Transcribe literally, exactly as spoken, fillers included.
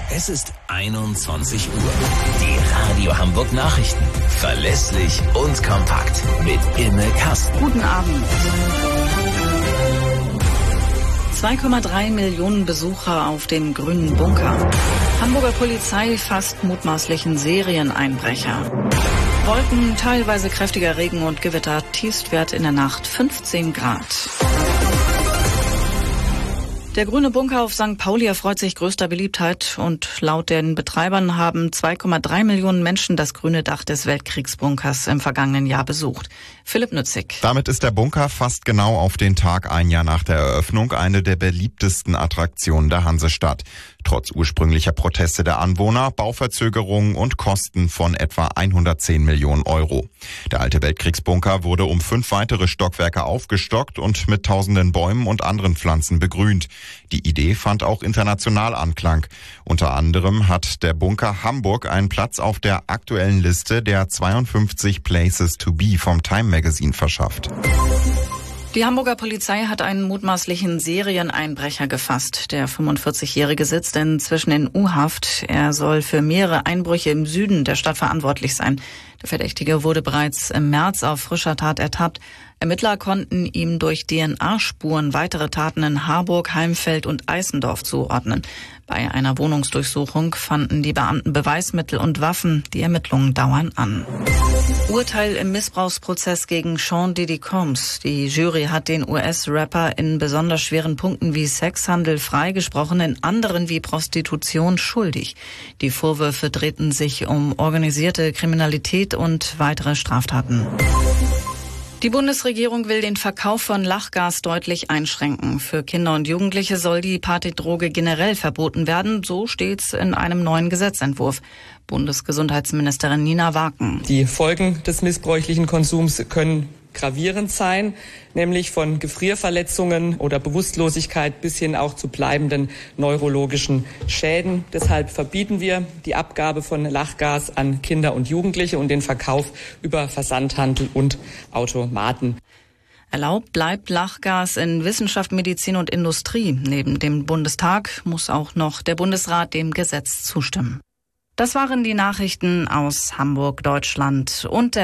Es ist einundzwanzig Uhr. Die Radio Hamburg Nachrichten. Verlässlich und kompakt mit Imme Kasten. Guten Abend. zwei Komma drei Millionen Besucher auf dem Grünen Bunker. Hamburger Polizei fasst mutmaßlichen Serieneinbrecher. Wolken, teilweise kräftiger Regen und Gewitter, Tiefstwert in der Nacht fünfzehn Grad. Der Grüne Bunker auf Sankt Pauli erfreut sich größter Beliebtheit und laut den Betreibern haben zwei Komma drei Millionen Menschen das grüne Dach des Weltkriegsbunkers im vergangenen Jahr besucht. Philipp Nützig. Damit ist der Bunker fast genau auf den Tag ein Jahr nach der Eröffnung eine der beliebtesten Attraktionen der Hansestadt. Trotz ursprünglicher Proteste der Anwohner, Bauverzögerungen und Kosten von etwa hundertzehn Millionen Euro. Der alte Weltkriegsbunker wurde um fünf weitere Stockwerke aufgestockt und mit tausenden Bäumen und anderen Pflanzen begrünt. Die Idee fand auch international Anklang. Unter anderem hat der Bunker Hamburg einen Platz auf der aktuellen Liste der zweiundfünfzig Places to be vom Time Magazine verschafft. Die Hamburger Polizei hat einen mutmaßlichen Serieneinbrecher gefasst. Der fünfundvierzigjährige sitzt inzwischen in U-Haft. Er soll für mehrere Einbrüche im Süden der Stadt verantwortlich sein. Der Verdächtige wurde bereits im März auf frischer Tat ertappt. Ermittler konnten ihm durch D N A-Spuren weitere Taten in Harburg, Heimfeld und Eisendorf zuordnen. Bei einer Wohnungsdurchsuchung fanden die Beamten Beweismittel und Waffen. Die Ermittlungen dauern an. Urteil im Missbrauchsprozess gegen Sean Diddy Combs. Die Jury hat den U S-Rapper in besonders schweren Punkten wie Sexhandel freigesprochen, in anderen wie Prostitution schuldig. Die Vorwürfe drehten sich um organisierte Kriminalität und weitere Straftaten. Die Bundesregierung will den Verkauf von Lachgas deutlich einschränken. Für Kinder und Jugendliche soll die Partydroge generell verboten werden. So steht's in einem neuen Gesetzentwurf. Bundesgesundheitsministerin Nina Waken. Die Folgen des missbräuchlichen Konsums können gravierend sein, nämlich von Gefrierverletzungen oder Bewusstlosigkeit bis hin auch zu bleibenden neurologischen Schäden. Deshalb verbieten wir die Abgabe von Lachgas an Kinder und Jugendliche und den Verkauf über Versandhandel und Automaten. Erlaubt bleibt Lachgas in Wissenschaft, Medizin und Industrie. Neben dem Bundestag muss auch noch der Bundesrat dem Gesetz zustimmen. Das waren die Nachrichten aus Hamburg, Deutschland und der